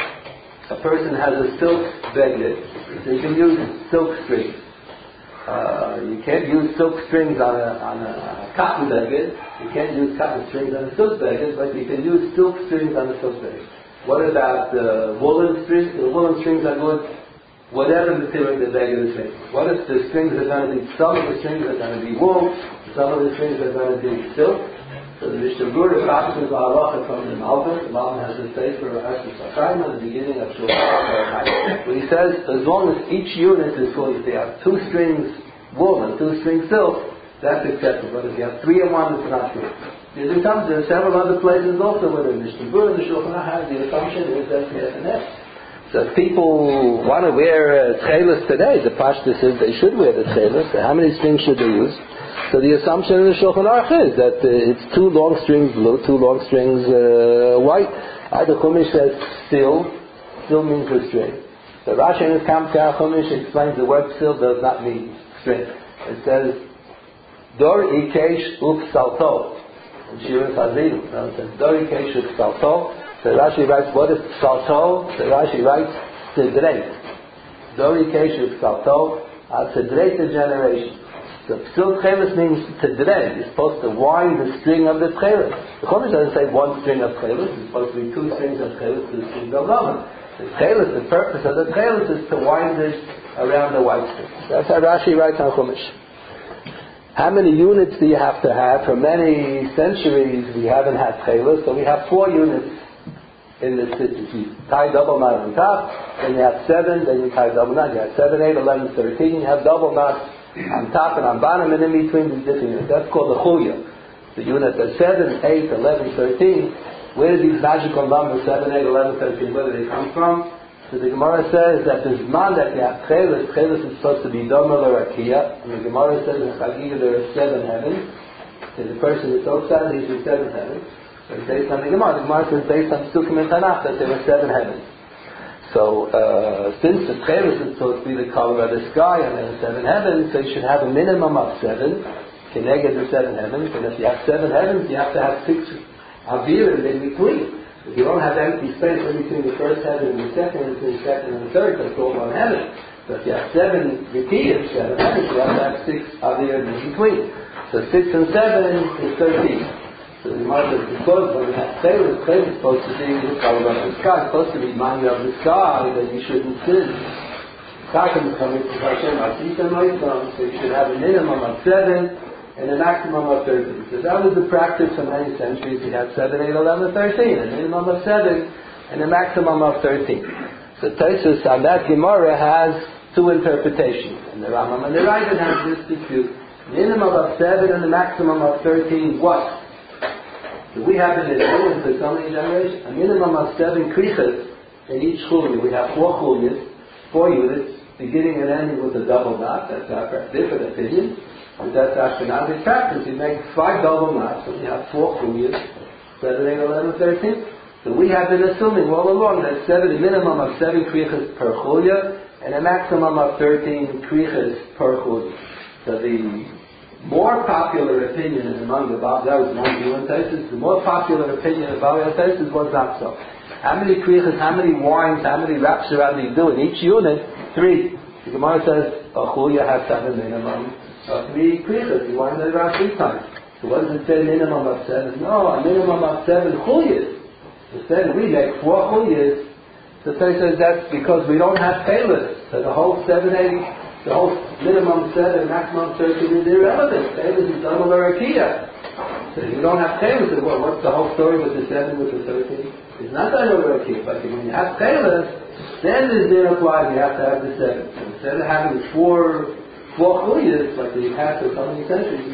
a person has a silk beged, so you can use silk strings. Uh, you can't use silk strings on a, on a cotton beged. You can't use cotton strings on a silk beged, but you can use silk strings on a silk beged. What about uh, woolen strings? The woolen strings are good, whatever material the beged is made. What if the strings are going to be, some of the strings are going to be wool, some of the strings are going to be silk? So the Mishnah Berurah practices halacha from the Malbim. The Malbim has a say for Ashur Sachayim at the beginning of Shulchan Aruch. Where he says, as long as each unit is full, if they have two strings wool and two strings silk, that's acceptable. But if you have three and one, it's not true. There comes there are several other places also where the Mishnah Berurah and the Shulchan Aruch have the assumption is that half and half. So if people want to wear uh, tchelis today, the pashtus is they should wear the tchelis. So how many strings should they use? So the assumption in the Shulchan Aruch is that uh, it's two long strings blue, two long strings uh, white. Uh, the Chumash says still, still means a string. So Rashi in his Kamkar Chumash explains the word still does not mean string. It says Dor Ikesh Uk Salto. In Shirin Fazil, it says Dor Ikesh Uk Salto. So Rashi writes, what is Salto? So Rashi writes Sidreit. Dor Ikesh Uk Salto. Uh, Sidreit the generation. So psil tchelis means to dred. You're supposed to wind the string of the tchelis. The Chumash doesn't say one string of tchelis. It's supposed to be two strings of tchelis, two strings of laman. The tchelis, the purpose of the tchelis is to wind it around the white string. That's how Rashi writes on Chumash. How many units do you have to have? For many centuries we haven't had tchelis, so we have four units in the city. You tie double knot on top, then you have seven, then you tie double knot. You have seven, eight, eleven, thirteen. You have double knots on top and on bottom, and in between these different units. That's called the chuya. The unit that's seven, eight, eleven, thirteen. Where do these magical numbers seven, eight, eleven, thirteen? Where do they come from? So the Gemara says that the Zman that you have Tchelis, Tchelis is supposed to be Doma L'Rakia, and the Gemara says in Chagiga there are seven heavens. So the person is so sad, he's in seven heavens. But based on the Gemara, the Gemara says based on Sukkim and Tanakh that there were seven heavens. So uh, since the Tchelis is supposed to be the color of the sky and there are seven heavens, so you should have a minimum of seven, Keneged the seven heavens, and if you have seven heavens, you have to have six Avir in between. If you don't have empty space in between the first heaven and the second, and between the second and the third, that's all one heaven. So if you have seven repeated, seven heavens, you have to have six Avir in between. So six and seven is thirteen. So the Gemara says, because when you have Tchelis, Tchelis is supposed to be the color of the sky, it's supposed to be remind you of the sky that you shouldn't sin. Takim is coming from Hashem, Asita Moitzam, so you should have a minimum of seven and a maximum of thirteen. So that was the practice for many centuries. You had seven, eight, eleven, thirteen, a minimum of seven and a maximum of thirteen. So Tosfos on that Gemara has two interpretations. And the Rambam and the Raiden has this dispute. Minimum of seven and a maximum of thirteen, what? So we have in Israel for so many generations a minimum of seven krichas in each chulya. We have four chulyas, four units, beginning and ending with a double knot. That's our different opinion. And that's Ashkenazi practice. You make five double knots, and you have four chulyas, seven, eight, eleven, thirteen. So we have been assuming all along that seven, a minimum of seven krichas per chulya, and a maximum of thirteen krichas per chulya. So the more popular opinion among the Baal Zeus, among the Tosfos, the more popular opinion of Baal Tosfos was not so. How many krichas, how many wines, how many wraps around do you do in each unit? Three. The Gemara says a chulya has seven minimum. Uh, three krichas, you wind it around three times. So what does it say, minimum of seven? No, a minimum of seven chulyas. Instead we make four chulyas. So they says that's because we don't have Tchelis. So the whole seven, eight, the whole minimum seven, maximum thirteen is irrelevant. Tchelis is double L'Rakia. So if you don't have Tchelis, well, what's the whole story with the seven, with the thirteen? It's not double L'Rakia, but when you have Tchelis, then there's there applies, you have to have the seven. So instead of having four Four chulyas, like we've had for so many centuries,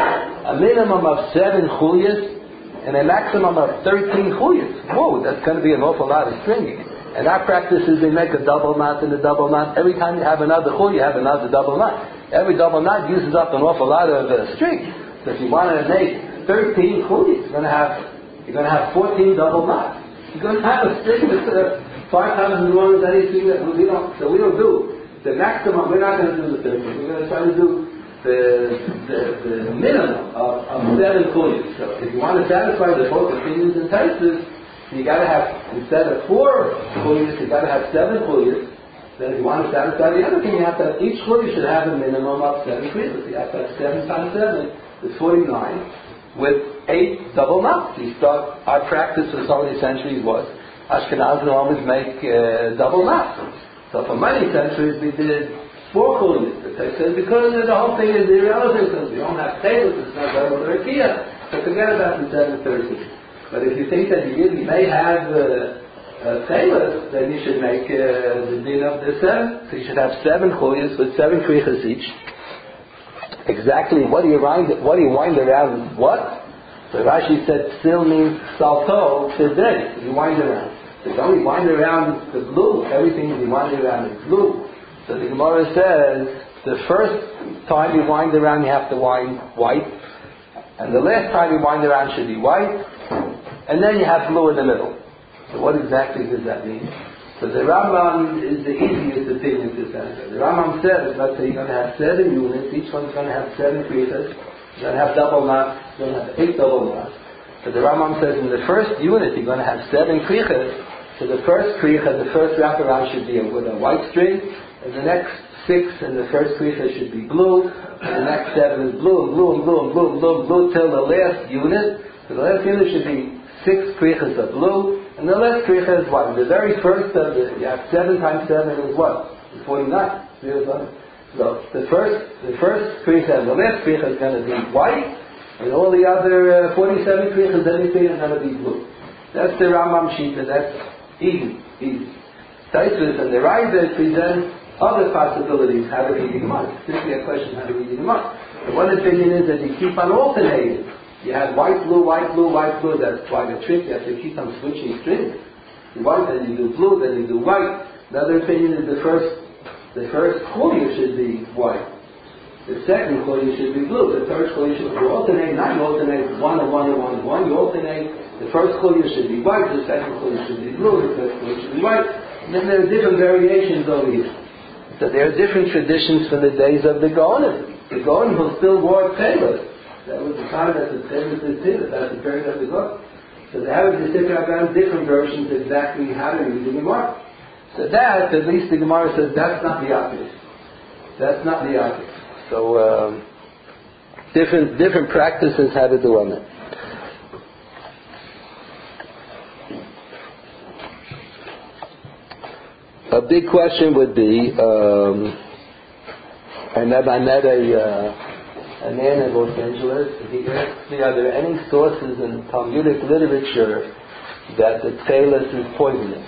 a minimum of seven chulyas and a maximum of thirteen chulyas. Whoa, that's going to be an awful lot of stringing. And our practice is they make a double knot and a double knot. Every time you have another chulya, you have another double knot. Every double knot uses up an awful lot of uh, string. So if you wanted to make thirteen chulyas, you're going to have you're going to have fourteen double knots. You're going to have a string that's uh, five times as long as anything that we don't. So we don't do. The maximum, we're not going to do the thirteen. We're going to try to do the the, the minimum of, of seven chulyas. So if you want to satisfy the both opinions and Tosfos, you got to have, instead of four chulyas, you got to have seven chulyas. Then if you want to satisfy the other thing, you have to have, each chulya should have a minimum of seven krichas. You have to have seven times seven is forty-nine, with eight double knots. You start, our practice for so many centuries was Ashkenazim always make uh, double knots. So for many centuries we did four chulyas. They said because the whole thing is irrelevant because we don't have tables, it's not double L'Rakia. So forget about the seven thirty. But if you think that you really may have uh, uh, tables, then you should make uh, the din of the seven. So you should have seven chulyas with seven krichas each. Exactly what do you wind what do you wind around what? So Rashi said still means salto today. You wind around. So you only wind around the blue. Everything you wind around is blue. So the Gemara says the first time you wind around you have to wind white, and the last time you wind around should be white, and then you have blue in the middle. So what exactly does that mean? So the Rambam is the easiest opinion to answer. The Rambam says, let's say you're going to have seven units, each one's going to have seven krichas, you're going to have double knots, you're going to have eight double knots. So the Rambam says in the first unit you're going to have seven krichas. So the first kricha, the first wraparound should be with a white string, and the next six and the first kricha should be blue, and the next seven is blue, and blue, and blue, and blue, and blue, and blue, till the last unit. So the last unit should be six krichas of blue, and the last kricha is what? The very first of the, you have seven times seven is what? It's forty-nine. So the first, the first kricha and the last kricha is going to be white, and all the other uh, forty-seven krichas, everything is going to be blue. That's the Rambam Shita, that's easy, easy. Tosfos and the Raida present other possibilities how to read the Gemara. It's simply a question how to read the Gemara. The one opinion is that you keep on alternating. You have white, blue, white, blue, white, blue. That's why the trick, you have to keep on switching strings. white, then you do blue, then you do white. Another opinion is the first, the first chulya should be white. The second chulya should be blue. The third chulya should you alternate, not you alternate one and one and one and one. You alternate. The first chulya should be white. The second chulya should be blue. The third chulya should be white. And then there are different variations over here. So there are different traditions from the days of the Gaonim. The Gaonim who still wore tefillah. That was the time that the tefillah is tefillah. That's the period of the Gaonim. So they have the Sefer HaGam different versions exactly how to use the Gemara. So that, at least the Gemara says that's not the Yaakov. That's not the Yaakov. So um, different different practices how to do on it. A big question would be, um, I met I met a uh, a man in Los Angeles. He asked me, are there any sources in Talmudic literature that the tcheles is poisonous?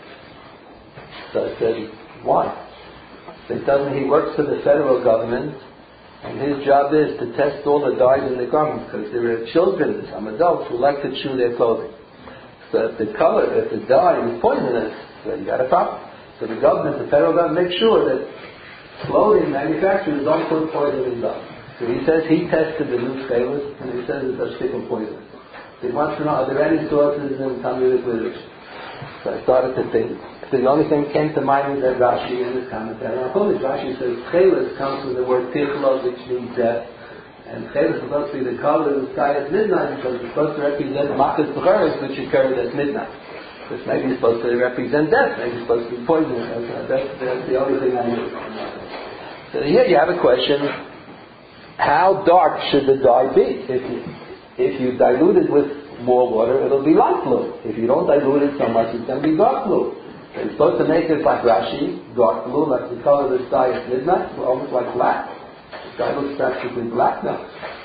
So I said, why? He tells me he works for the federal government, and his job is to test all the dyes in the garments, because there are children, some adults, who like to chew their clothing. So if the color, if the dye is poisonous, then you got a problem. So the government, the federal government, makes sure that clothing manufacturers don't put poison in dye. So he says he tested the new tcheles, and he says it's a stick of poison. So he wants to know, are there any sources in Talmudic literature? So I started to think. So the only thing that came to mind is that Rashi in his commentary on Chumash. Rashi says tcheles comes from the word tichla, which means death. And tcheles is supposed to be the color of the sky at midnight, because it's supposed to represent makas b'cheres, which occurred at midnight. Because maybe it's supposed to represent death, maybe it's supposed to be poison. That's, that's the only thing I knew. So here you have a question: how dark should the dye be? If you, if you dilute it with more water, it'll be light blue. If you don't dilute it so much, it's going to be dark blue. So you're supposed to make it like Rashi, dark blue, like the color of the sky at midnight, almost like black. The sky looks practically black now.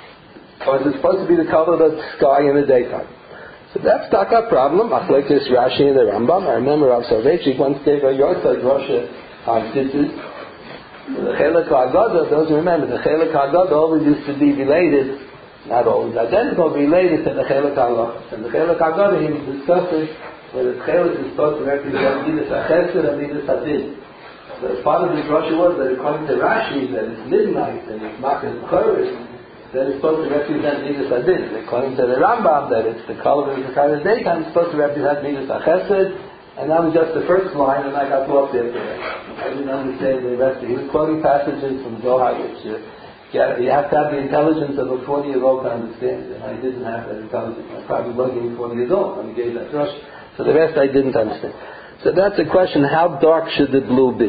Or is it supposed to be the color of the sky in the daytime? So that's not a problem. Machlekes Rashi and the Rambam. I remember Rav Soloveitchik once gave a Yortzeit Rosh on Tzitzis. The Chelek HaGadah, those who remember, the Chelek HaGadah always used to be related, not always identical, related to the Chelek HaLachos. And the Chelek HaGadah, he was discussing where the tcheles is supposed to represent Midas HaChesed and Midas HaDin. So part of this Rashi was that according to Rashi, that it's midnight and it's makas b'cheres, then it's supposed to represent Midas HaDin. According to the Rambam, that it's the color of the sky of the daytime, it's supposed to represent Midas HaChesed. And that was just the first line, and I got lost after that. I didn't understand the rest. He was quoting passages from Zohar, which uh, you have to have the intelligence of a forty-year-old to understand. And I didn't have that intelligence. I probably wasn't even forty years old when he gave that Rosh. So the rest I didn't understand. So that's the question: how dark should the blue be?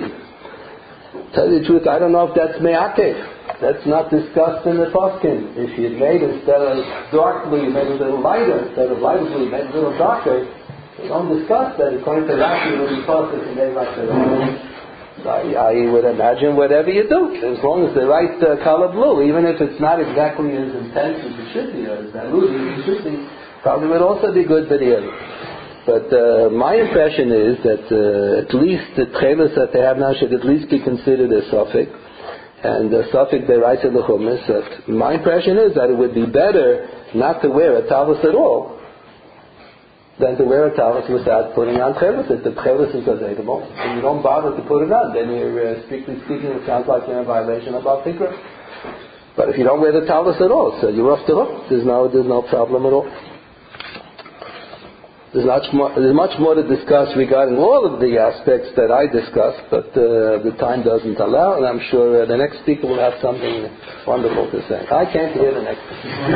Tell you the truth, I don't know if that's me'akev. That's not discussed in the poskim. If you made instead of dark blue, you made it a little lighter. Instead of lighter blue, you made it a little darker. You don't discuss that. According to Rashi, it would be poskim and made like the so I, I would imagine whatever you do, as long as the right uh, color blue, even if it's not exactly as intense as it should be, or as diluted as it should be, probably would also be good for the other. But uh, my impression is that uh, at least the tcheles that they have now should at least be considered a suffix, and a suffix deraisa l'chumis. My impression is that it would be better not to wear a talus at all than to wear a talus without putting on tcheles. If the tcheles is available, and you don't bother to put it on, then you're, uh, strictly speaking, it sounds like you're in violation of Bal Tikra. But if you don't wear the talus at all, so you're off the hook. There's no, there's no problem at all. There's much more, there's much more to discuss regarding all of the aspects that I discussed, but uh, the time doesn't allow, and I'm sure uh, the next speaker will have something wonderful to say. I can't hear the next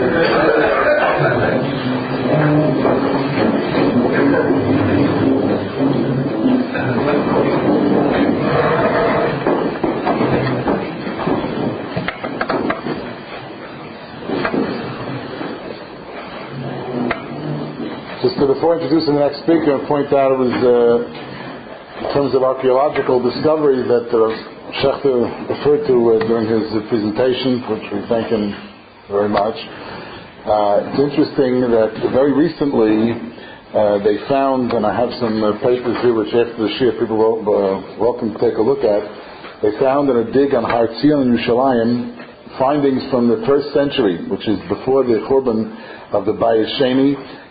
Just before introducing the next speaker, and point out it was uh, in terms of archaeological discovery that uh, Schechter referred to uh, during his uh, presentation, which we thank him very much. Uh, it's interesting that very recently uh, they found, and I have some uh, papers here which after the Shia people are uh, welcome to take a look at, they found in a dig on Har Tzion in Yerushalayim findings from the first century, which is before the Churban of the Bayis Sheni,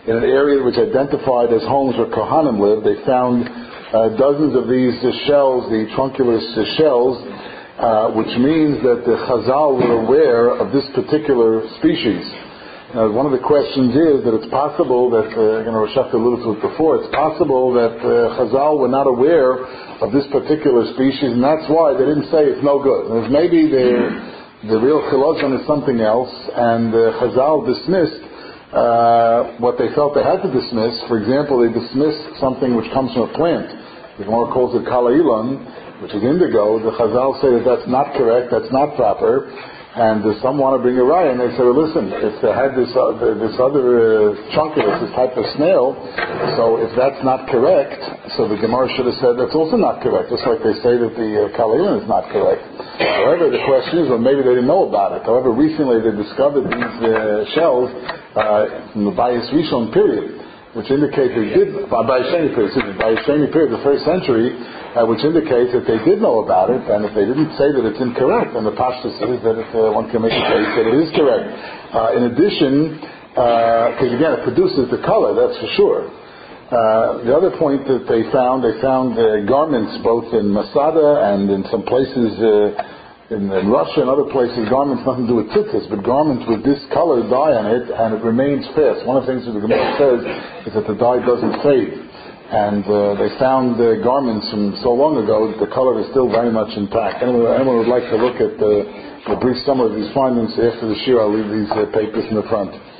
in an area which identified as homes where Kohanim lived. They found uh, dozens of these uh, shells, the trunculus uh, shells, uh, which means that the Chazal were aware of this particular species. Now, one of the questions is that it's possible that, uh, you know, Rosh Hashanah alluded to it before, it's possible that uh, Chazal were not aware of this particular species, and that's why they didn't say it's no good. And maybe the real chilazon is something else, and uh, Chazal dismissed uh, what they felt they had to dismiss. For example, they dismissed something which comes from a plant. The Gemara calls it kalailan, which is indigo. The Chazal say that that's not correct, that's not proper. And uh, some want to bring a raya, and they say, well, listen, if they had this uh, this other uh, trunculus, this type of snail, so if that's not correct, so the Gemara should have said that's also not correct, just like they say that the uh, kalailan is not correct. However, the question is, well, maybe they didn't know about it. However, recently they discovered these uh, shells uh, in the Bayis Rishon period, which indicates they did, Bayis Sheni period, excuse me, Bayis Sheni period, the first century, Uh, which indicates that they did know about it, and if they didn't say that it's incorrect, then the pashtus is that it, uh, one can make a case that it is correct. Uh, in addition, because uh, again, it produces the color, that's for sure. Uh, the other point that they found, they found uh, garments both in Masada and in some places uh, in, in Russia and other places, garments nothing to do with tzitzis, but garments with this color dye on it, and it remains fast. One of the things that the Gemara says is that the dye doesn't fade. And uh, they found uh, garments from so long ago that the color is still very much intact. Anyone, anyone would like to look at the, the brief summary of these findings after the shir, I'll leave these uh, papers in the front.